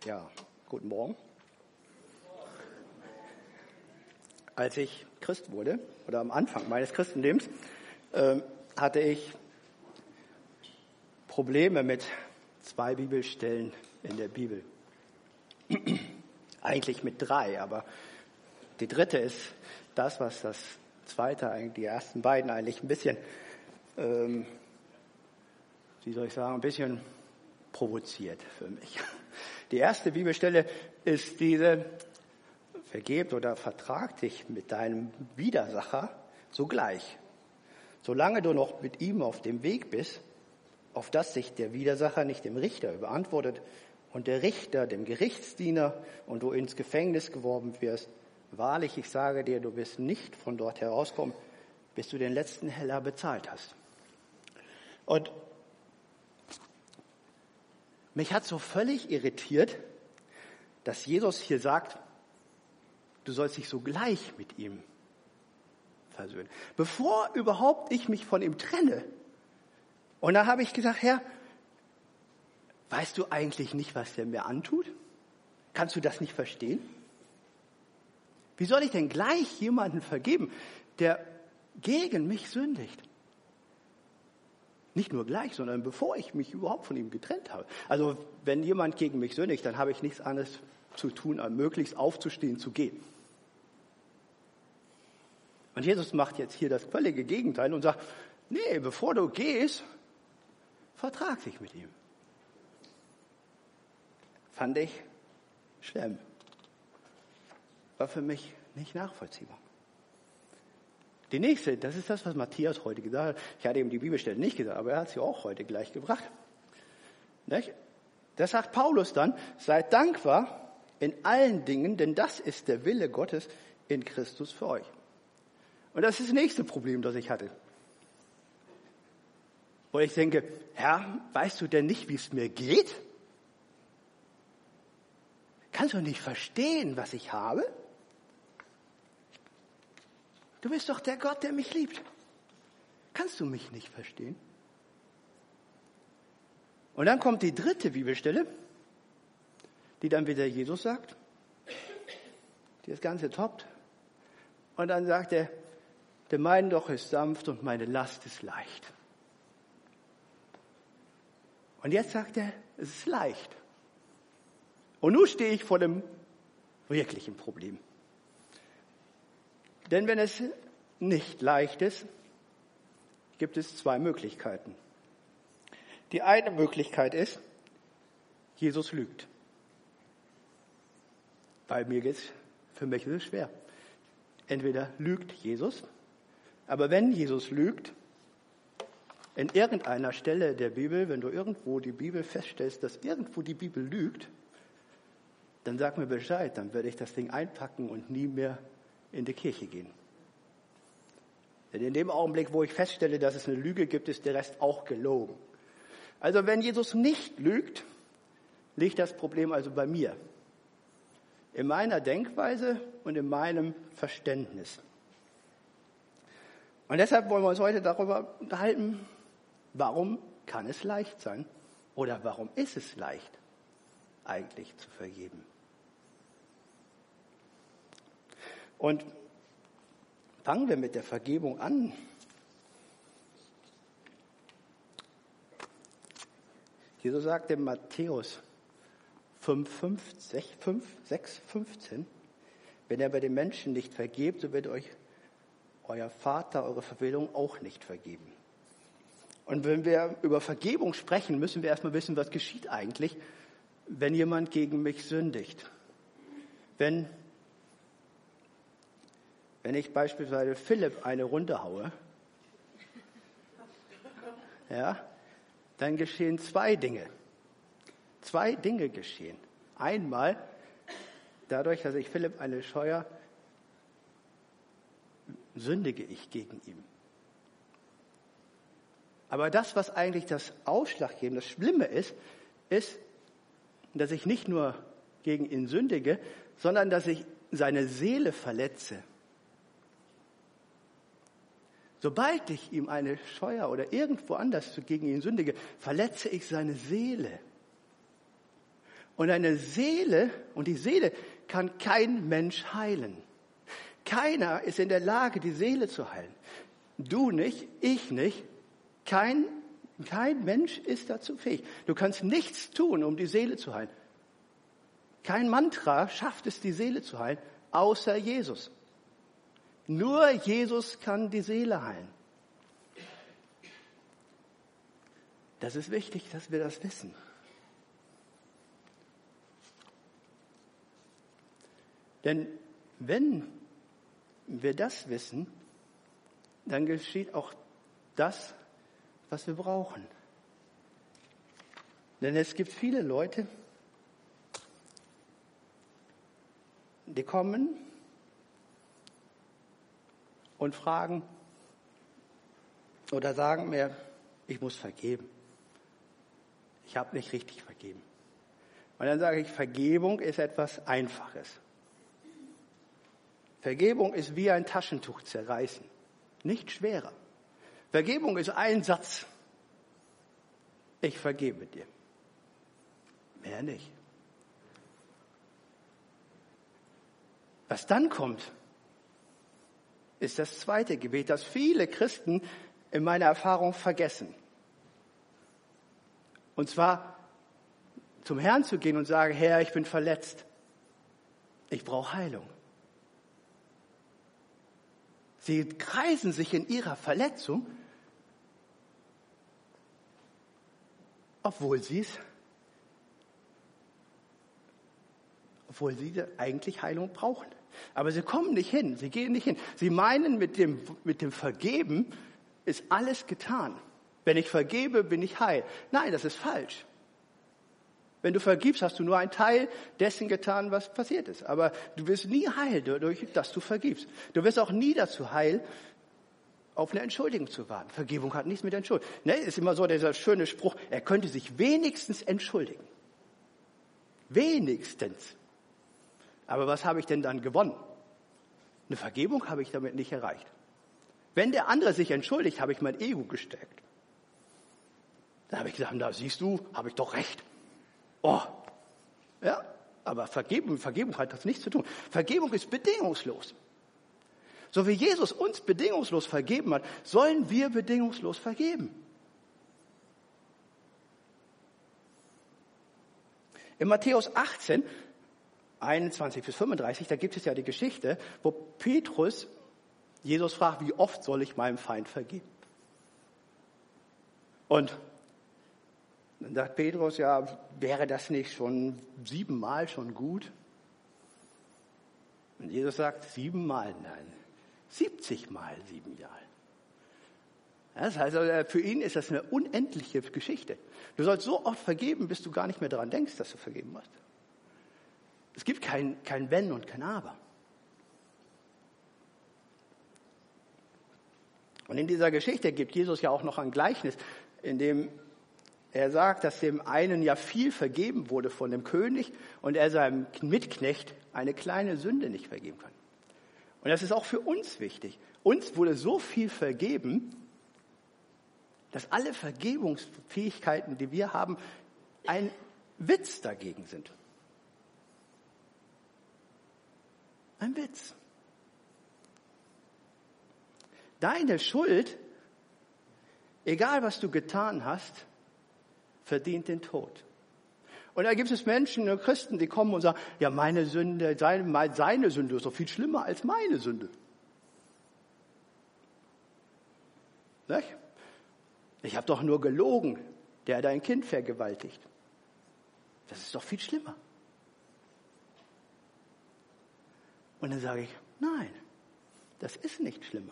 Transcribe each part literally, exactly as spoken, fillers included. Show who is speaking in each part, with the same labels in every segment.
Speaker 1: Ja, guten Morgen. Als ich Christ wurde, oder am Anfang meines Christenlebens, äh, hatte ich Probleme mit zwei Bibelstellen in der Bibel. Eigentlich mit drei, aber die dritte ist das, was das zweite, eigentlich die ersten beiden eigentlich ein bisschen, ähm, wie soll ich sagen, ein bisschen provoziert für mich. Die erste Bibelstelle ist diese: Vergebt oder vertrag dich mit deinem Widersacher sogleich, solange du noch mit ihm auf dem Weg bist, auf dass sich der Widersacher nicht dem Richter überantwortet und der Richter dem Gerichtsdiener und du ins Gefängnis geworfen wirst. Wahrlich, ich sage dir, du wirst nicht von dort herauskommen, bis du den letzten Heller bezahlt hast. Und mich hat so völlig irritiert, dass Jesus hier sagt, du sollst dich sogleich mit ihm versöhnen, bevor überhaupt ich mich von ihm trenne. Und da habe ich gesagt, Herr, weißt du eigentlich nicht, was der mir antut? Kannst du das nicht verstehen? Wie soll ich denn gleich jemanden vergeben, der gegen mich sündigt? Nicht nur gleich, sondern bevor ich mich überhaupt von ihm getrennt habe. Also wenn jemand gegen mich sündigt, dann habe ich nichts anderes zu tun, als möglichst aufzustehen, zu gehen. Und Jesus macht jetzt hier das völlige Gegenteil und sagt, nee, bevor du gehst, vertrag dich mit ihm. Fand ich schlimm. War für mich nicht nachvollziehbar. Die nächste, das ist das, was Matthias heute gesagt hat. Ich hatte ihm die Bibelstelle nicht gesagt, aber er hat sie auch heute gleich gebracht. Nicht? Das sagt Paulus dann, seid dankbar in allen Dingen, denn das ist der Wille Gottes in Christus für euch. Und das ist das nächste Problem, das ich hatte. Wo ich denke, Herr, weißt du denn nicht, wie es mir geht? Kannst du nicht verstehen, was ich habe? Du bist doch der Gott, der mich liebt. Kannst du mich nicht verstehen? Und dann kommt die dritte Bibelstelle, die dann wieder Jesus sagt, die das Ganze toppt. Und dann sagt er, der mein Joch ist sanft und meine Last ist leicht. Und jetzt sagt er, es ist leicht. Und nun stehe ich vor dem wirklichen Problem. Denn wenn es nicht leicht ist, gibt es zwei Möglichkeiten. Die eine Möglichkeit ist, Jesus lügt. Bei mir geht's, für mich ist es schwer. Entweder lügt Jesus, aber wenn Jesus lügt, in irgendeiner Stelle der Bibel, wenn du irgendwo die Bibel feststellst, dass irgendwo die Bibel lügt, dann sag mir Bescheid, dann werde ich das Ding einpacken und nie mehr in die Kirche gehen. Denn in dem Augenblick, wo ich feststelle, dass es eine Lüge gibt, ist der Rest auch gelogen. Also wenn Jesus nicht lügt, liegt das Problem also bei mir. In meiner Denkweise und in meinem Verständnis. Und deshalb wollen wir uns heute darüber unterhalten, warum kann es leicht sein? Oder warum ist es leicht, eigentlich zu vergeben? Und fangen wir mit der Vergebung an. Jesus sagt in Matthäus fünf, sechs, fünfzehn, wenn ihr bei den Menschen nicht vergebt, so wird euch euer Vater eure Verfehlung auch nicht vergeben. Und wenn wir über Vergebung sprechen, müssen wir erstmal wissen, was geschieht eigentlich, wenn jemand gegen mich sündigt. Wenn Wenn ich beispielsweise Philipp eine Runde haue, ja, dann geschehen zwei Dinge. Zwei Dinge geschehen. Einmal, dadurch, dass ich Philipp eine scheue, sündige ich gegen ihn. Aber das, was eigentlich das Ausschlaggebende, das Schlimme ist, ist, dass ich nicht nur gegen ihn sündige, sondern dass ich seine Seele verletze. Sobald ich ihm eine Scheue oder irgendwo anders gegen ihn sündige, verletze ich seine Seele. Und eine Seele, und die Seele kann kein Mensch heilen. Keiner ist in der Lage, die Seele zu heilen. Du nicht, ich nicht, kein, kein Mensch ist dazu fähig. Du kannst nichts tun, um die Seele zu heilen. Kein Mantra schafft es, die Seele zu heilen, außer Jesus. Nur Jesus kann die Seele heilen. Das ist wichtig, dass wir das wissen. Denn wenn wir das wissen, dann geschieht auch das, was wir brauchen. Denn es gibt viele Leute, die kommen und fragen oder sagen mir, ich muss vergeben. Ich habe nicht richtig vergeben. Und dann sage ich, Vergebung ist etwas Einfaches. Vergebung ist wie ein Taschentuch zerreißen, nicht schwerer. Vergebung ist ein Satz. Ich vergebe dir. Mehr nicht. Was dann kommt, ist das zweite Gebet, das viele Christen in meiner Erfahrung vergessen. Und zwar zum Herrn zu gehen und sagen, Herr, ich bin verletzt. Ich brauche Heilung. Sie kreisen sich in ihrer Verletzung, obwohl sie es, obwohl sie eigentlich Heilung brauchen. Aber sie kommen nicht hin, sie gehen nicht hin. Sie meinen, mit dem, mit dem Vergeben ist alles getan. Wenn ich vergebe, bin ich heil. Nein, das ist falsch. Wenn du vergibst, hast du nur einen Teil dessen getan, was passiert ist. Aber du wirst nie heil, dadurch, dass du vergibst. Du wirst auch nie dazu heil, auf eine Entschuldigung zu warten. Vergebung hat nichts mit Entschuldigung. Ne, ist immer so dieser schöne Spruch, er könnte sich wenigstens entschuldigen. Wenigstens. Aber was habe ich denn dann gewonnen? Eine Vergebung habe ich damit nicht erreicht. Wenn der andere sich entschuldigt, habe ich mein Ego gestärkt. Da habe ich gesagt, na siehst du, habe ich doch recht. Oh, ja, aber Vergebung, Vergebung hat das nichts zu tun. Vergebung ist bedingungslos. So wie Jesus uns bedingungslos vergeben hat, sollen wir bedingungslos vergeben. In Matthäus achtzehn, einundzwanzig bis fünfunddreißig, da gibt es ja die Geschichte, wo Petrus Jesus fragt, wie oft soll ich meinem Feind vergeben? Und dann sagt Petrus, ja, wäre das nicht schon siebenmal schon gut? Und Jesus sagt, siebenmal, nein, siebzigmal sieben Jahre. Das heißt, also für ihn ist das eine unendliche Geschichte. Du sollst so oft vergeben, bis du gar nicht mehr daran denkst, dass du vergeben hast. Es gibt kein, kein Wenn und kein Aber. Und in dieser Geschichte gibt Jesus ja auch noch ein Gleichnis, in dem er sagt, dass dem einen ja viel vergeben wurde von dem König und er seinem Mitknecht eine kleine Sünde nicht vergeben kann. Und das ist auch für uns wichtig. Uns wurde so viel vergeben, dass alle Vergebungsfähigkeiten, die wir haben, ein Witz dagegen sind. Ein Witz. Deine Schuld, egal was du getan hast, verdient den Tod. Und da gibt es Menschen, Christen, die kommen und sagen, ja, meine Sünde, seine, seine Sünde ist doch viel schlimmer als meine Sünde. Nicht? Ich habe doch nur gelogen, der dein Kind vergewaltigt. Das ist doch viel schlimmer. Und dann sage ich, nein, das ist nicht schlimmer.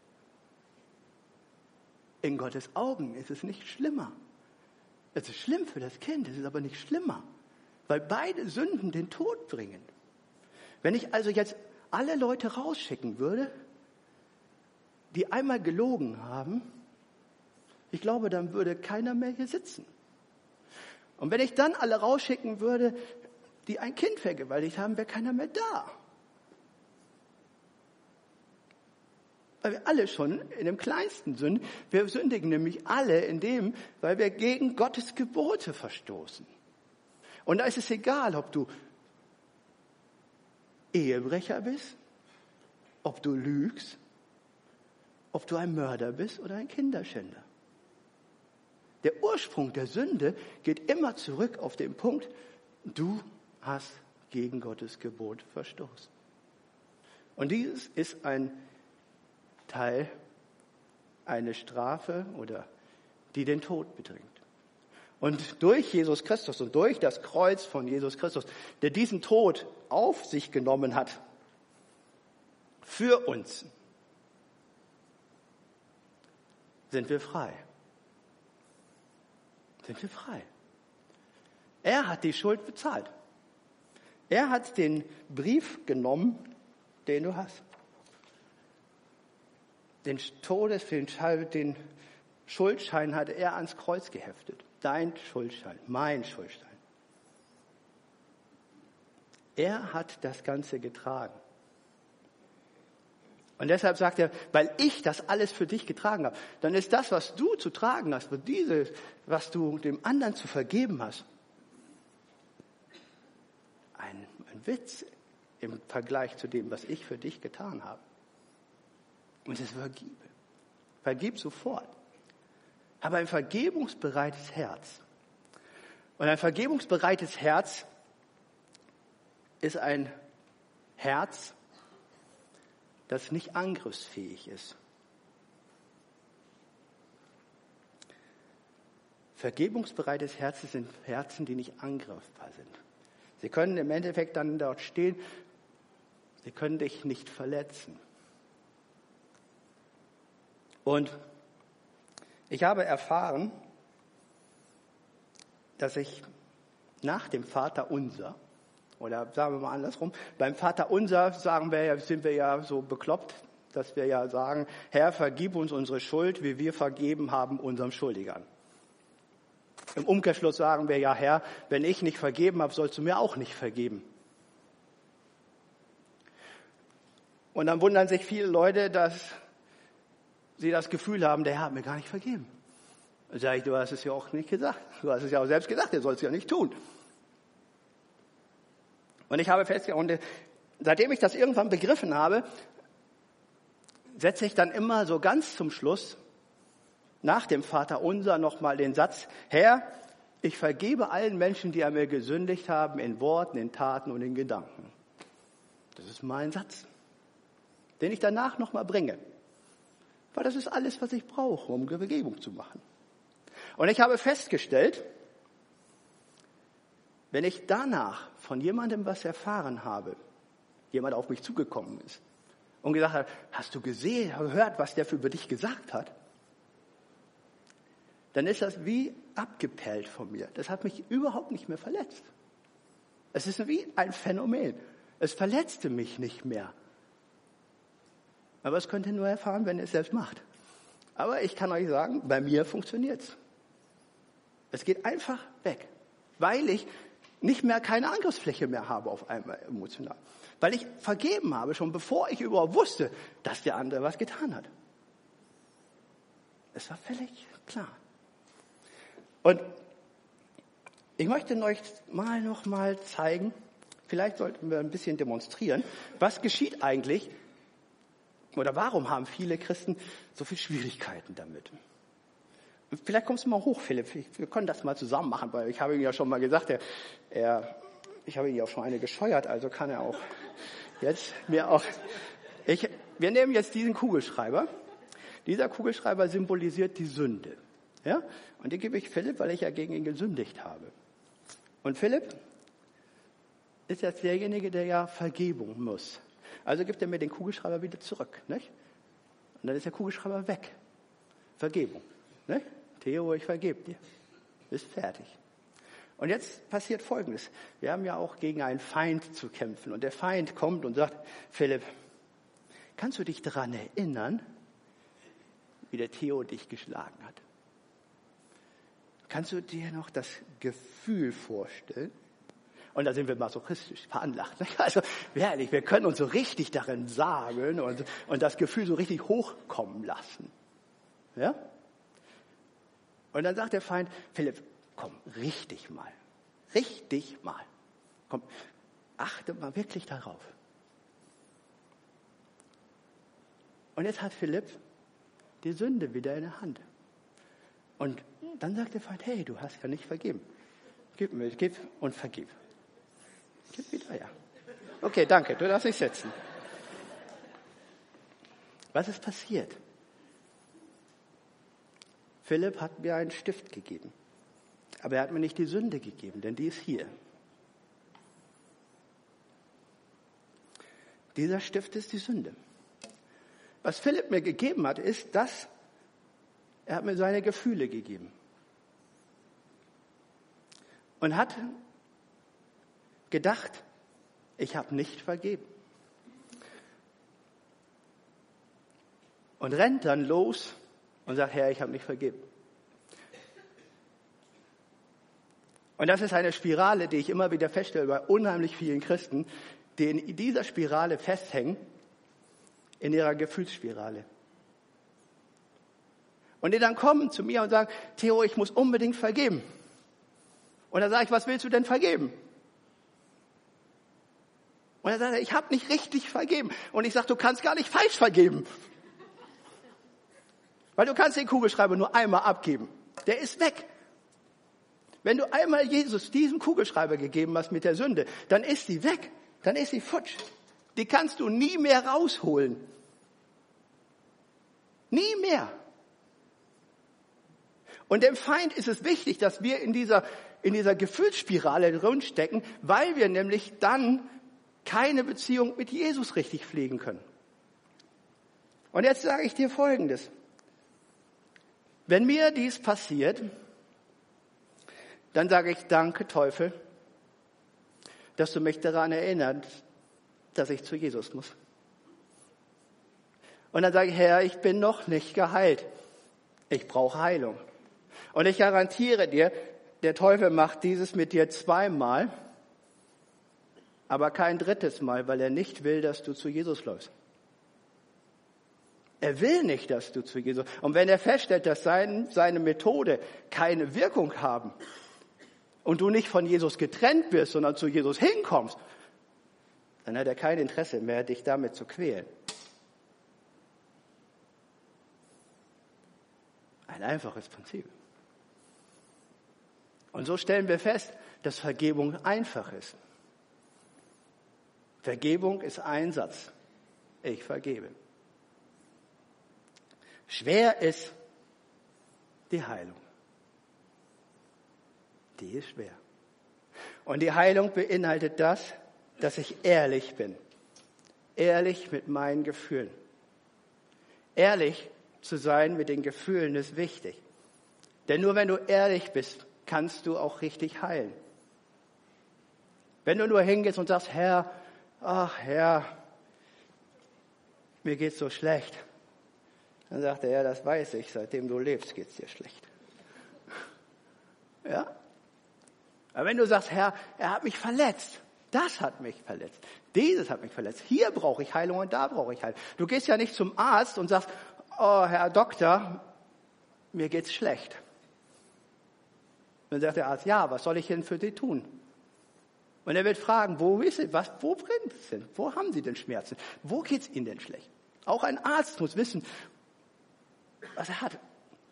Speaker 1: In Gottes Augen ist es nicht schlimmer. Es ist schlimm für das Kind, es ist aber nicht schlimmer, weil beide Sünden den Tod bringen. Wenn ich also jetzt alle Leute rausschicken würde, die einmal gelogen haben, ich glaube, dann würde keiner mehr hier sitzen. Und wenn ich dann alle rausschicken würde, die ein Kind vergewaltigt haben, wäre keiner mehr da. Weil wir alle schon in dem Kleinsten sündigen. Wir sündigen nämlich alle in dem, weil wir gegen Gottes Gebote verstoßen. Und da ist es egal, ob du Ehebrecher bist, ob du lügst, ob du ein Mörder bist oder ein Kinderschänder. Der Ursprung der Sünde geht immer zurück auf den Punkt, du hast gegen Gottes Gebot verstoßen. Und dieses ist ein Teil, eine Strafe oder die den Tod bedringt. Und durch Jesus Christus und durch das Kreuz von Jesus Christus, der diesen Tod auf sich genommen hat, für uns, sind wir frei. Sind wir frei. Er hat die Schuld bezahlt. Er hat den Brief genommen, den du hast. Den Todes, den, den Schuldschein hat er ans Kreuz geheftet. Dein Schuldschein, mein Schuldschein. Er hat das Ganze getragen. Und deshalb sagt er, weil ich das alles für dich getragen habe, dann ist das, was du zu tragen hast, diese, was du dem anderen zu vergeben hast, ein, ein Witz im Vergleich zu dem, was ich für dich getan habe. Und es vergibe. Vergib sofort. Aber ein vergebungsbereites Herz. Und ein vergebungsbereites Herz ist ein Herz, das nicht angriffsfähig ist. Vergebungsbereites Herzen sind Herzen, die nicht angreifbar sind. Sie können im Endeffekt dann dort stehen, sie können dich nicht verletzen. Und ich habe erfahren, dass ich nach dem Vaterunser, oder sagen wir mal andersrum, beim Vaterunser sagen wir ja, sind wir ja so bekloppt, dass wir ja sagen, Herr, vergib uns unsere Schuld, wie wir vergeben haben unserem Schuldigern. Im Umkehrschluss sagen wir ja, Herr, wenn ich nicht vergeben habe, sollst du mir auch nicht vergeben. Und dann wundern sich viele Leute, dass sie das Gefühl haben, der Herr hat mir gar nicht vergeben. Dann sage ich, du hast es ja auch nicht gesagt. Du hast es ja auch selbst gesagt, er soll es ja nicht tun. Und ich habe festgestellt, und seitdem ich das irgendwann begriffen habe, setze ich dann immer so ganz zum Schluss nach dem Vaterunser nochmal den Satz, Herr, ich vergebe allen Menschen, die an mir gesündigt haben, in Worten, in Taten und in Gedanken. Das ist mein Satz, den ich danach nochmal bringe. Weil das ist alles, was ich brauche, um Vergebung zu machen. Und ich habe festgestellt, wenn ich danach von jemandem was erfahren habe, jemand auf mich zugekommen ist und gesagt hat, hast du gesehen, gehört, was der für über dich gesagt hat? Dann ist das wie abgepellt von mir. Das hat mich überhaupt nicht mehr verletzt. Es ist wie ein Phänomen. Es verletzte mich nicht mehr. Aber es könnt ihr nur erfahren, wenn ihr es selbst macht. Aber ich kann euch sagen, bei mir funktioniert es. Es geht einfach weg, weil ich nicht mehr keine Angriffsfläche mehr habe auf einmal emotional. Weil ich vergeben habe, schon bevor ich überhaupt wusste, dass der andere was getan hat. Es war völlig klar. Und ich möchte euch mal noch mal zeigen, vielleicht sollten wir ein bisschen demonstrieren, was geschieht eigentlich oder warum haben viele Christen so viele Schwierigkeiten damit. Vielleicht kommst du mal hoch, Philipp. Wir können das mal zusammen machen, weil ich habe ihm ja schon mal gesagt, er, er, ich habe ihn ja auch schon eine gescheuert, also kann er auch jetzt mir auch. Ich, wir nehmen jetzt diesen Kugelschreiber. Dieser Kugelschreiber symbolisiert die Sünde. Ja? Und den gebe ich Philipp, weil ich ja gegen ihn gesündigt habe. Und Philipp ist jetzt derjenige, der ja Vergebung muss. Also gibt er mir den Kugelschreiber wieder zurück. Nicht? Und dann ist der Kugelschreiber weg. Vergebung. Nicht? Theo, ich vergebe dir. Ist fertig. Und jetzt passiert Folgendes. Wir haben ja auch gegen einen Feind zu kämpfen. Und der Feind kommt und sagt, Philipp, kannst du dich daran erinnern, wie der Theo dich geschlagen hat? Kannst du dir noch das Gefühl vorstellen? Und da sind wir masochistisch veranlagt. Also ehrlich, wir können uns so richtig darin sagen und, und das Gefühl so richtig hochkommen lassen. Ja? Und dann sagt der Feind, Philipp, komm, richtig mal. Richtig mal. Komm, achte mal wirklich darauf. Und jetzt hat Philipp die Sünde wieder in der Hand. Und dann sagt der Feind, hey, du hast ja nicht vergeben. Gib mir, gib und vergib. Gib wieder, ja. Okay, danke, du darfst dich setzen. Was ist passiert? Philipp hat mir einen Stift gegeben. Aber er hat mir nicht die Sünde gegeben, denn die ist hier. Dieser Stift ist die Sünde. Was Philipp mir gegeben hat, ist das, er hat mir seine Gefühle gegeben. Und hat gedacht, ich habe nicht vergeben. Und rennt dann los und sagt, Herr, ich habe nicht vergeben. Und das ist eine Spirale, die ich immer wieder feststelle bei unheimlich vielen Christen, die in dieser Spirale festhängen, in ihrer Gefühlsspirale. Und die dann kommen zu mir und sagen, Theo, ich muss unbedingt vergeben. Und dann sage ich, was willst du denn vergeben? Und dann sagt er, ich habe nicht richtig vergeben. Und ich sage, du kannst gar nicht falsch vergeben. Weil du kannst den Kugelschreiber nur einmal abgeben. Der ist weg. Wenn du einmal Jesus diesen Kugelschreiber gegeben hast mit der Sünde, dann ist sie weg. Dann ist sie futsch. Die kannst du nie mehr rausholen. Nie mehr. Und dem Feind ist es wichtig, dass wir in dieser, in dieser Gefühlsspirale drinstecken, weil wir nämlich dann keine Beziehung mit Jesus richtig pflegen können. Und jetzt sage ich dir Folgendes. Wenn mir dies passiert, dann sage ich, danke Teufel, dass du mich daran erinnerst, dass ich zu Jesus muss. Und dann sage ich, Herr, ich bin noch nicht geheilt. Ich brauche Heilung. Und ich garantiere dir, der Teufel macht dieses mit dir zweimal, aber kein drittes Mal, weil er nicht will, dass du zu Jesus läufst. Er will nicht, dass du zu Jesus. Und wenn er feststellt, dass sein, seine Methode keine Wirkung haben und du nicht von Jesus getrennt wirst, sondern zu Jesus hinkommst, dann hat er kein Interesse mehr, dich damit zu quälen. Ein einfaches Prinzip. Und so stellen wir fest, dass Vergebung einfach ist. Vergebung ist ein Satz. Ich vergebe. Schwer ist die Heilung. Die ist schwer. Und die Heilung beinhaltet das, dass ich ehrlich bin. Ehrlich mit meinen Gefühlen. Ehrlich zu sein mit den Gefühlen ist wichtig. Denn nur wenn du ehrlich bist, kannst du auch richtig heilen. Wenn du nur hingehst und sagst, Herr, ach Herr, mir geht's so schlecht. Dann sagt er, ja, das weiß ich, seitdem du lebst, geht's dir schlecht. Ja? Aber wenn du sagst, Herr, er hat mich verletzt, das hat mich verletzt, dieses hat mich verletzt, hier brauche ich Heilung und da brauche ich Heilung. Du gehst ja nicht zum Arzt und sagst, oh, Herr Doktor, mir geht's schlecht. Dann sagt der Arzt, ja, was soll ich denn für Sie tun? Und er wird fragen, wo ist es, was, wo brennt es denn? Wo haben Sie denn Schmerzen? Wo geht's Ihnen denn schlecht? Auch ein Arzt muss wissen, was er hat.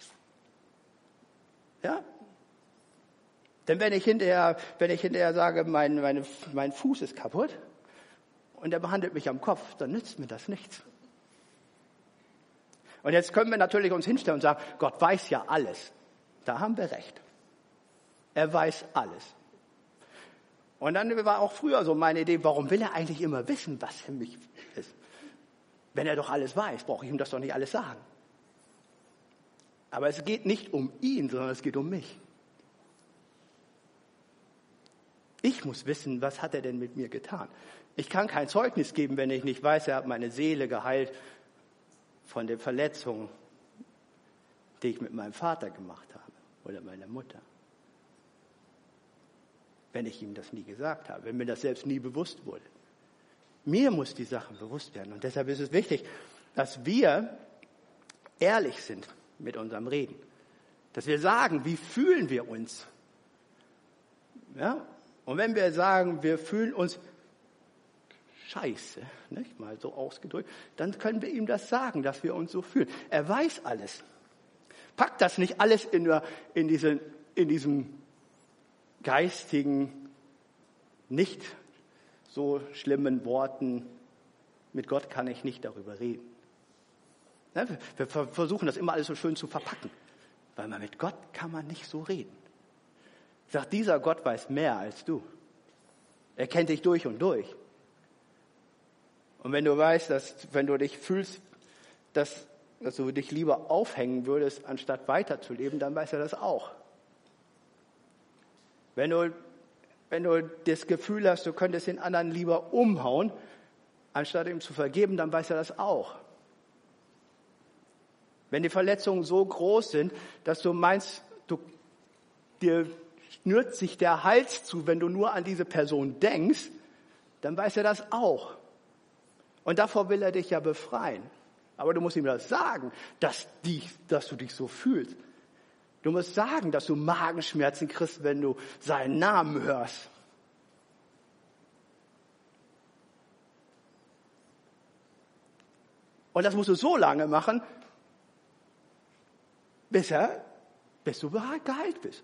Speaker 1: Ja? Denn wenn ich hinterher, wenn ich hinterher sage, mein, meine, mein Fuß ist kaputt und er behandelt mich am Kopf, dann nützt mir das nichts. Und jetzt können wir natürlich uns hinstellen und sagen, Gott weiß ja alles. Da haben wir recht. Er weiß alles. Und dann war auch früher so meine Idee, warum will er eigentlich immer wissen, was für mich ist? Wenn er doch alles weiß, brauche ich ihm das doch nicht alles sagen. Aber es geht nicht um ihn, sondern es geht um mich. Ich muss wissen, was hat er denn mit mir getan? Ich kann kein Zeugnis geben, wenn ich nicht weiß, er hat meine Seele geheilt von den Verletzungen, die ich mit meinem Vater gemacht habe oder meiner Mutter. Wenn ich ihm das nie gesagt habe, wenn mir das selbst nie bewusst wurde. Mir muss die Sache bewusst werden. Und deshalb ist es wichtig, dass wir ehrlich sind mit unserem Reden. Dass wir sagen, wie fühlen wir uns, Ja? Und wenn wir sagen, wir fühlen uns scheiße, nicht mal so ausgedrückt, dann können wir ihm das sagen, dass wir uns so fühlen. Er weiß alles. Packt das nicht alles in, der, in, diesen, in diesem geistigen, nicht so schlimmen Worten, mit Gott kann ich nicht darüber reden. Ja, wir versuchen das immer alles so schön zu verpacken, weil man mit Gott kann man nicht so reden. Sagt, dieser Gott weiß mehr als du. Er kennt dich durch und durch. Und wenn du weißt, dass, wenn du dich fühlst, dass, dass du dich lieber aufhängen würdest, anstatt weiterzuleben, dann weiß er das auch. Wenn du, wenn du das Gefühl hast, du könntest den anderen lieber umhauen, anstatt ihm zu vergeben, dann weiß er das auch. Wenn die Verletzungen so groß sind, dass du meinst, du, dir schnürt sich der Hals zu, wenn du nur an diese Person denkst, dann weiß er das auch. Und davor will er dich ja befreien. Aber du musst ihm das sagen, dass, die, dass du dich so fühlst. Du musst sagen, dass du Magenschmerzen kriegst, wenn du seinen Namen hörst. Und das musst du so lange machen, bis, er, bis du geheilt bist.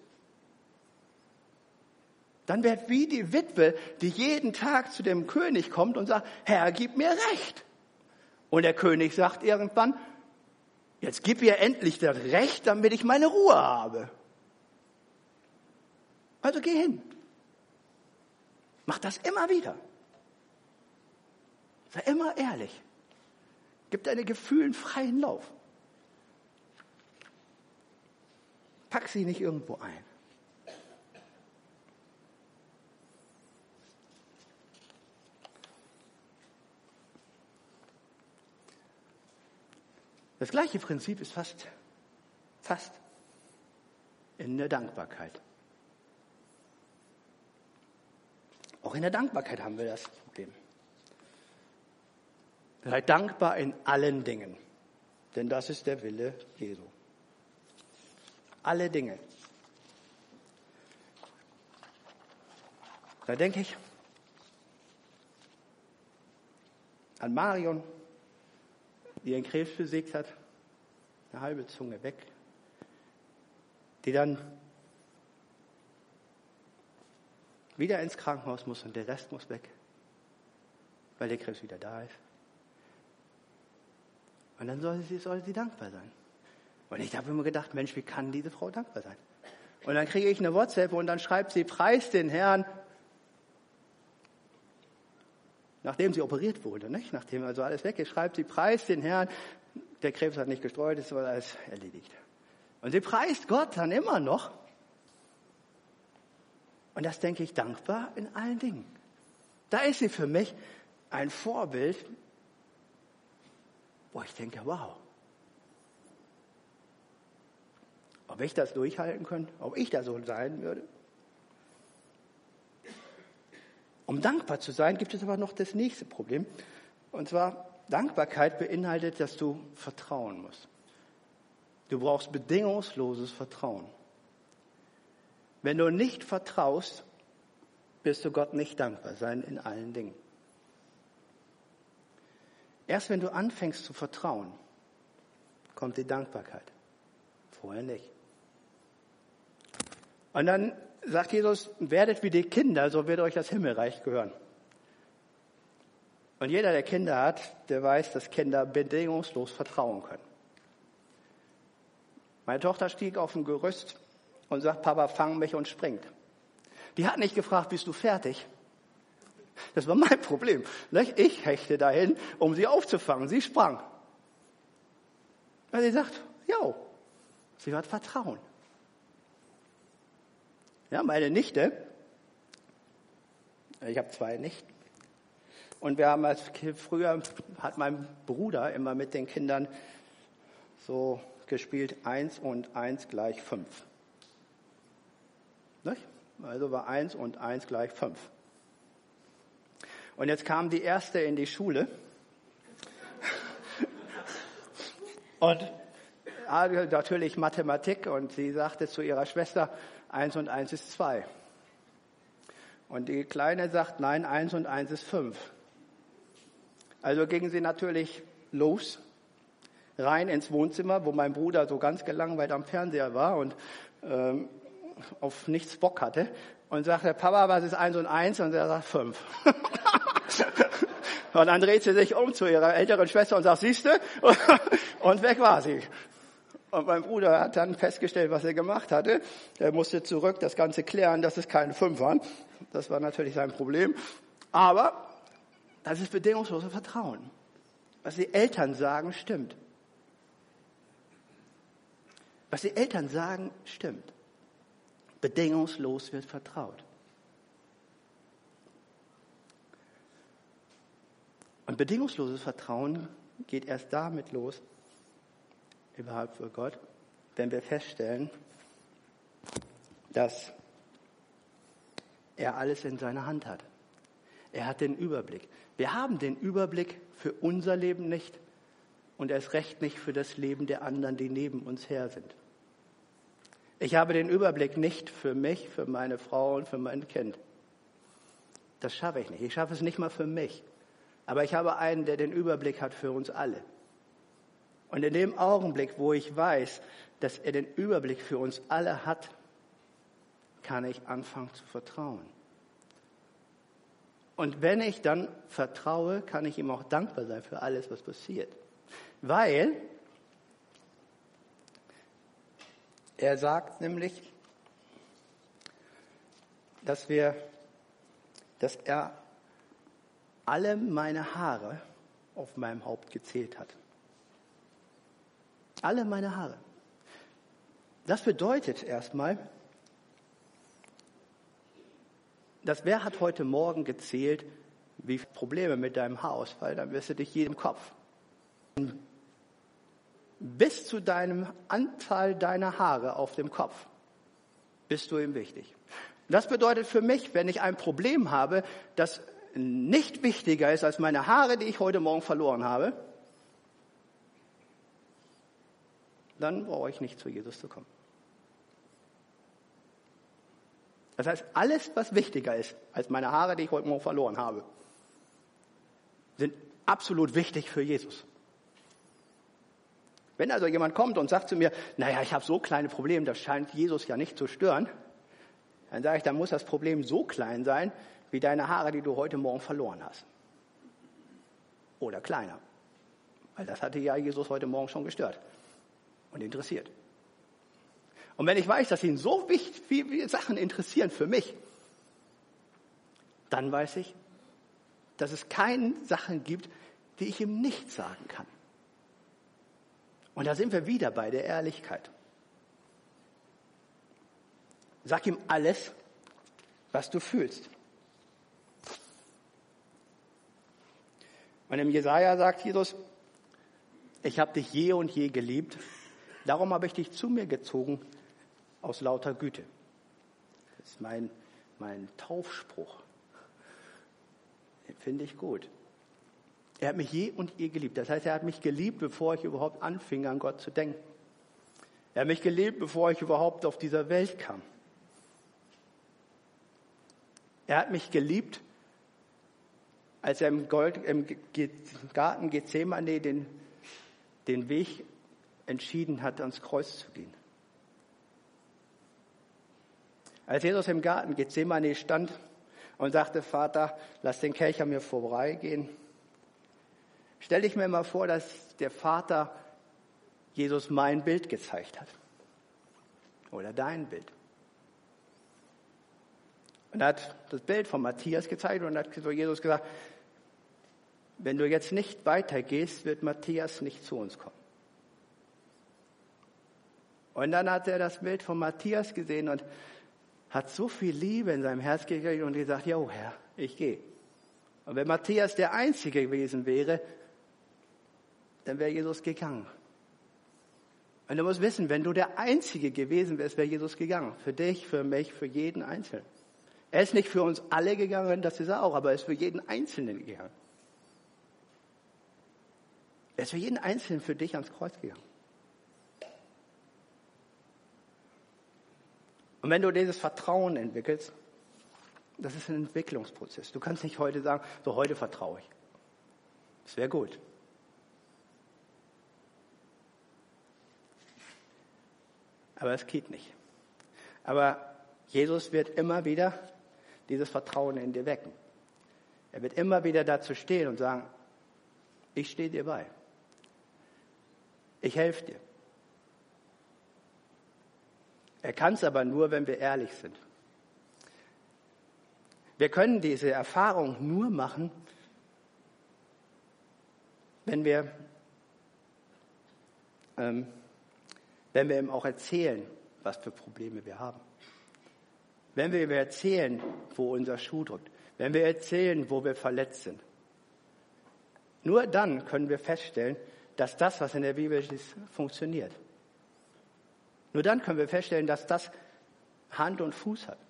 Speaker 1: Dann wird wie die Witwe, die jeden Tag zu dem König kommt und sagt, Herr, gib mir Recht. Und der König sagt irgendwann, jetzt gib ihr endlich das Recht, damit ich meine Ruhe habe. Also geh hin. Mach das immer wieder. Sei immer ehrlich. Gib deine Gefühlen freien Lauf. Pack sie nicht irgendwo ein. Das gleiche Prinzip ist fast, fast in der Dankbarkeit. Auch in der Dankbarkeit haben wir das Problem. Seid dankbar in allen Dingen, denn das ist der Wille Jesu. Alle Dinge. Da denke ich an Marion, die ihren Krebs besiegt hat, eine halbe Zunge weg, die dann wieder ins Krankenhaus muss und der Rest muss weg, weil der Krebs wieder da ist. Und dann soll sie, soll sie dankbar sein. Und ich habe immer gedacht, Mensch, wie kann diese Frau dankbar sein? Und dann kriege ich eine WhatsApp und dann schreibt sie, preis den Herrn, nachdem sie operiert wurde, nicht? Nachdem also alles weg ist, schreibt sie, preist den Herrn, der Krebs hat nicht gestreut, es war alles erledigt. Und sie preist Gott dann immer noch. Und das denke ich dankbar in allen Dingen. Da ist sie für mich ein Vorbild, wo ich denke, wow. Ob ich das durchhalten könnte, ob ich da so sein würde. Um dankbar zu sein, gibt es aber noch das nächste Problem. Und zwar, Dankbarkeit beinhaltet, dass du vertrauen musst. Du brauchst bedingungsloses Vertrauen. Wenn du nicht vertraust, wirst du Gott nicht dankbar sein in allen Dingen. Erst wenn du anfängst zu vertrauen, kommt die Dankbarkeit. Vorher nicht. Und dann sagt Jesus, werdet wie die Kinder, so wird euch das Himmelreich gehören. Und jeder, der Kinder hat, der weiß, dass Kinder bedingungslos vertrauen können. Meine Tochter stieg auf ein Gerüst und sagt, Papa, fang mich und springt. Die hat nicht gefragt, bist du fertig? Das war mein Problem. Ich hechte dahin, um sie aufzufangen. Sie sprang. Weil sie sagt, ja, sie hat Vertrauen. Ja, meine Nichte, ich habe zwei Nichten, und wir haben als Kind, früher hat mein Bruder immer mit den Kindern so gespielt, eins und eins gleich fünf. Nicht? Also war eins und eins gleich fünf. Und jetzt kam die erste in die Schule und hatte natürlich Mathematik und sie sagte zu ihrer Schwester, eins und eins ist zwei. Und die Kleine sagt, nein, eins und eins ist fünf. Also gingen sie natürlich los, rein ins Wohnzimmer, wo mein Bruder so ganz gelangweilt am Fernseher war und ähm, auf nichts Bock hatte. Und sagte, Papa, was ist eins und eins? Und er sagt, fünf. Und dann dreht sie sich um zu ihrer älteren Schwester und sagt, siehste? Und weg war sie. Und mein Bruder hat dann festgestellt, was er gemacht hatte. Er musste zurück das Ganze klären, dass es keine fünf waren. Das war natürlich sein Problem. Aber das ist bedingungsloses Vertrauen. Was die Eltern sagen, stimmt. Was die Eltern sagen, stimmt. Bedingungslos wird vertraut. Und bedingungsloses Vertrauen geht erst damit los, überhaupt für Gott, wenn wir feststellen, dass er alles in seiner Hand hat. Er hat den Überblick. Wir haben den Überblick für unser Leben nicht und erst recht nicht für das Leben der anderen, die neben uns her sind. Ich habe den Überblick nicht für mich, für meine Frau und für mein Kind. Das schaffe ich nicht. Ich schaffe es nicht mal für mich. Aber ich habe einen, der den Überblick hat für uns alle. Und in dem Augenblick, wo ich weiß, dass er den Überblick für uns alle hat, kann ich anfangen zu vertrauen. Und wenn ich dann vertraue, kann ich ihm auch dankbar sein für alles, was passiert. Weil er sagt nämlich, dass wir, dass er alle meine Haare auf meinem Haupt gezählt hat. Alle meine Haare. Das bedeutet erstmal, dass wer hat heute Morgen gezählt, wie viele Probleme mit deinem Haarausfall, dann wirst du dich jedem Kopf. Bis zu deinem Anteil deiner Haare auf dem Kopf bist du ihm wichtig. Das bedeutet für mich, wenn ich ein Problem habe, das nicht wichtiger ist als meine Haare, die ich heute Morgen verloren habe, dann brauche ich nicht zu Jesus zu kommen. Das heißt, alles, was wichtiger ist als meine Haare, die ich heute Morgen verloren habe, sind absolut wichtig für Jesus. Wenn also jemand kommt und sagt zu mir, naja, ich habe so kleine Probleme, das scheint Jesus ja nicht zu stören, dann sage ich, dann muss das Problem so klein sein, wie deine Haare, die du heute Morgen verloren hast. Oder kleiner. Weil das hatte ja Jesus heute Morgen schon gestört und interessiert. Und wenn ich weiß, dass ihn so wichtig, viele Sachen interessieren für mich, dann weiß ich, dass es keine Sachen gibt, die ich ihm nicht sagen kann. Und da sind wir wieder bei der Ehrlichkeit. Sag ihm alles, was du fühlst. Und im Jesaja sagt Jesus, ich habe dich je und je geliebt, darum habe ich dich zu mir gezogen aus lauter Güte. Das ist mein, mein Taufspruch. Den finde ich gut. Er hat mich je und je geliebt. Das heißt, er hat mich geliebt, bevor ich überhaupt anfing, an Gott zu denken. Er hat mich geliebt, bevor ich überhaupt auf dieser Welt kam. Er hat mich geliebt, als er im, Gold, im Garten Gethsemane den, den Weg entschieden hat, ans Kreuz zu gehen. Als Jesus im Garten Gethsemane stand und sagte, Vater, lass den Kelch an mir vorbeigehen, stell dich mir mal vor, dass der Vater Jesus mein Bild gezeigt hat. Oder dein Bild. Und er hat das Bild von Matthias gezeigt und hat zu Jesus gesagt, wenn du jetzt nicht weitergehst, wird Matthias nicht zu uns kommen. Und dann hat er das Bild von Matthias gesehen und hat so viel Liebe in seinem Herz gekriegt und gesagt, jo Herr, ich gehe. Und wenn Matthias der Einzige gewesen wäre, dann wäre Jesus gegangen. Und du musst wissen, wenn du der Einzige gewesen wärst, wäre Jesus gegangen. Für dich, für mich, für jeden Einzelnen. Er ist nicht für uns alle gegangen, das ist er auch, aber er ist für jeden Einzelnen gegangen. Er ist für jeden Einzelnen für dich ans Kreuz gegangen. Und wenn du dieses Vertrauen entwickelst, Das ist ein Entwicklungsprozess. Du kannst nicht heute sagen, so heute vertraue ich. Das wäre gut. Aber es geht nicht. Aber Jesus wird immer wieder dieses Vertrauen in dir wecken. Er wird immer wieder dazu stehen und sagen, ich stehe dir bei. Ich helfe dir. Er kann es aber nur, wenn wir ehrlich sind. Wir können diese Erfahrung nur machen, wenn wir, ähm, wenn wir ihm auch erzählen, was für Probleme wir haben. Wenn wir ihm erzählen, wo unser Schuh drückt. Wenn wir erzählen, wo wir verletzt sind. Nur dann können wir feststellen, dass das, was in der Bibel ist, funktioniert. Nur dann können wir feststellen, dass das Hand und Fuß hat.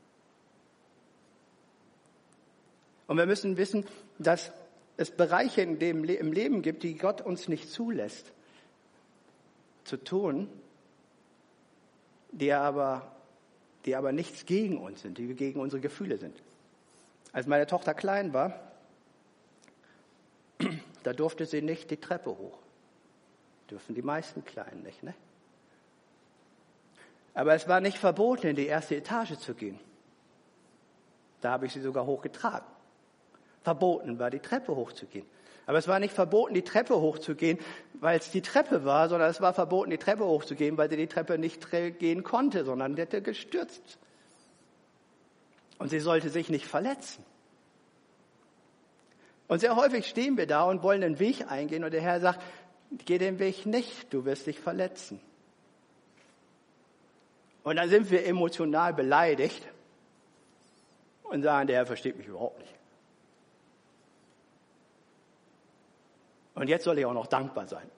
Speaker 1: Und wir müssen wissen, dass es Bereiche in dem, im Leben gibt, die Gott uns nicht zulässt zu tun, die aber, die aber nichts gegen uns sind, die gegen unsere Gefühle sind. Als meine Tochter klein war, da durfte sie nicht die Treppe hoch. Dürfen die meisten Kleinen nicht, ne? Aber es war nicht verboten, in die erste Etage zu gehen. Da habe ich sie sogar hochgetragen. Verboten war, die Treppe hochzugehen. Aber es war nicht verboten, die Treppe hochzugehen, weil es die Treppe war, sondern es war verboten, die Treppe hochzugehen, weil sie die Treppe nicht gehen konnte, sondern sie hätte gestürzt. Und sie sollte sich nicht verletzen. Und sehr häufig stehen wir da und wollen den Weg eingehen und der Herr sagt, geh den Weg nicht, du wirst dich verletzen. Und dann sind wir emotional beleidigt und sagen, der Herr versteht mich überhaupt nicht. Und jetzt soll ich auch noch dankbar sein.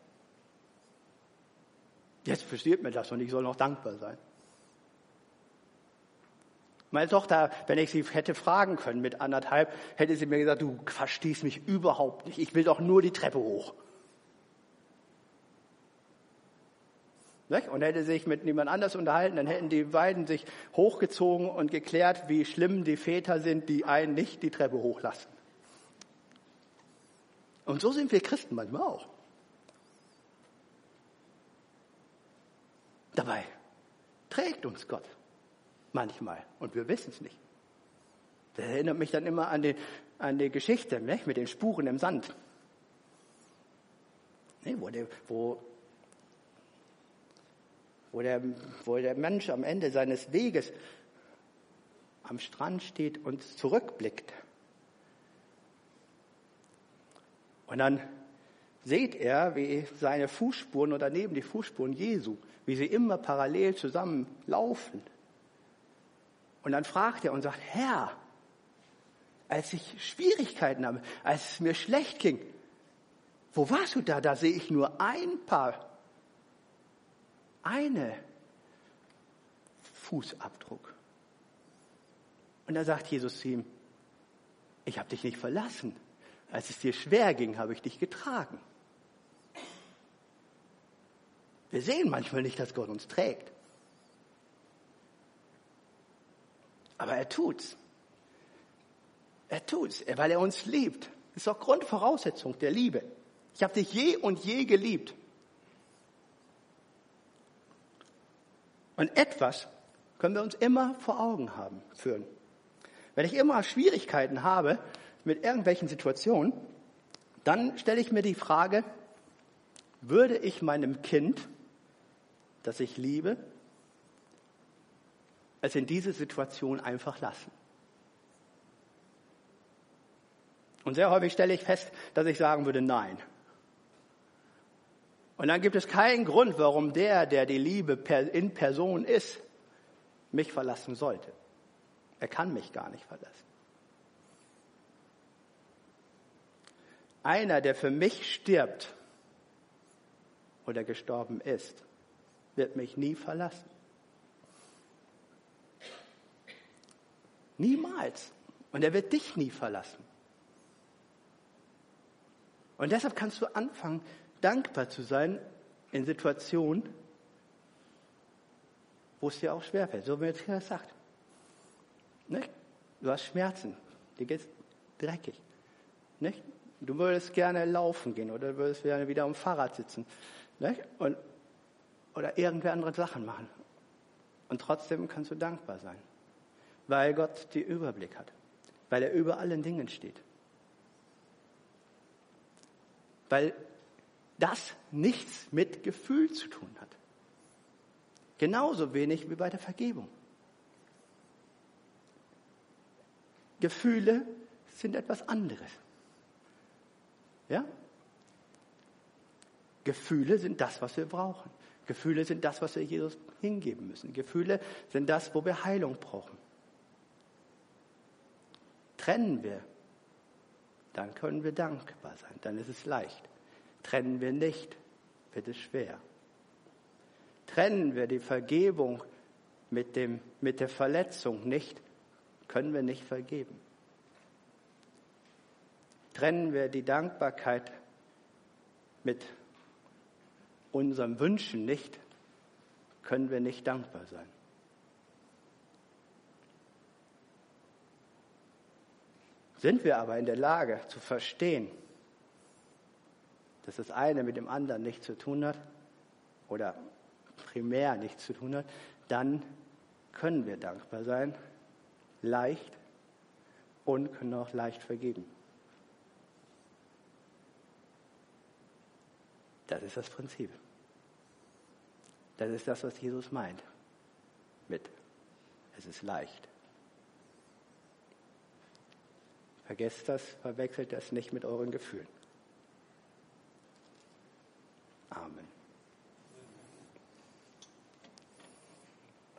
Speaker 1: Jetzt versteht mir das und ich soll noch dankbar sein. Meine Tochter, wenn ich sie hätte fragen können mit anderthalb, hätte sie mir gesagt, du verstehst mich überhaupt nicht. Ich will doch nur die Treppe hoch. Und hätte sich mit niemand anders unterhalten, dann hätten die beiden sich hochgezogen und geklärt, wie schlimm die Väter sind, die einen nicht die Treppe hochlassen. Und so sind wir Christen manchmal auch. Dabei trägt uns Gott manchmal und wir wissen es nicht. Das erinnert mich dann immer an die, an die Geschichte, ne, mit den Spuren im Sand. Ne, wo, der, wo, wo, der, wo der Mensch am Ende seines Weges am Strand steht und zurückblickt. Und dann sieht er, wie seine Fußspuren oder neben die Fußspuren Jesu, wie sie immer parallel zusammen laufen. Und dann fragt er und sagt, Herr, als ich Schwierigkeiten habe, als es mir schlecht ging, wo warst du da? Da sehe ich nur ein Paar, eine Fußabdruck. Und da sagt Jesus zu ihm, ich habe dich nicht verlassen. Als es dir schwer ging, habe ich dich getragen. Wir sehen manchmal nicht, dass Gott uns trägt. Aber er tut's. Er tut's, weil er uns liebt. Das ist doch Grundvoraussetzung der Liebe. Ich habe dich je und je geliebt. Und etwas können wir uns immer vor Augen haben, führen. Wenn ich immer Schwierigkeiten habe mit irgendwelchen Situationen, dann stelle ich mir die Frage, würde ich meinem Kind, das ich liebe, es in diese Situation einfach lassen? Und sehr häufig stelle ich fest, dass ich sagen würde, nein. Und dann gibt es keinen Grund, warum der, der die Liebe in Person ist, mich verlassen sollte. Er kann mich gar nicht verlassen. Einer, der für mich stirbt oder gestorben ist, wird mich nie verlassen. Niemals. Und er wird dich nie verlassen. Und deshalb kannst du anfangen, dankbar zu sein in Situationen, wo es dir auch schwerfällt. So wie er es sagt. Ne? Du hast Schmerzen, dir geht's dreckig. Nicht? Du würdest gerne laufen gehen oder würdest gerne wieder am Fahrrad sitzen. Nicht? Und, oder irgendwelche andere Sachen machen. Und trotzdem kannst du dankbar sein. Weil Gott den Überblick hat. Weil er über allen Dingen steht. Weil das nichts mit Gefühl zu tun hat. Genauso wenig wie bei der Vergebung. Gefühle sind etwas anderes. Ja? Gefühle sind das, was wir brauchen. Gefühle sind das, was wir Jesus hingeben müssen. Gefühle sind das, wo wir Heilung brauchen. Trennen wir, dann können wir dankbar sein. Dann ist es leicht. Trennen wir nicht, wird es schwer. Trennen wir die Vergebung mit, dem, mit der Verletzung nicht, können wir nicht vergeben. Trennen wir die Dankbarkeit mit unseren Wünschen nicht, können wir nicht dankbar sein. Sind wir aber in der Lage zu verstehen, dass das eine mit dem anderen nichts zu tun hat oder primär nichts zu tun hat, dann können wir dankbar sein, leicht und können auch leicht vergeben. Das ist das Prinzip. Das ist das, was Jesus meint mit es ist leicht. Vergesst das, verwechselt das nicht mit euren Gefühlen. Amen.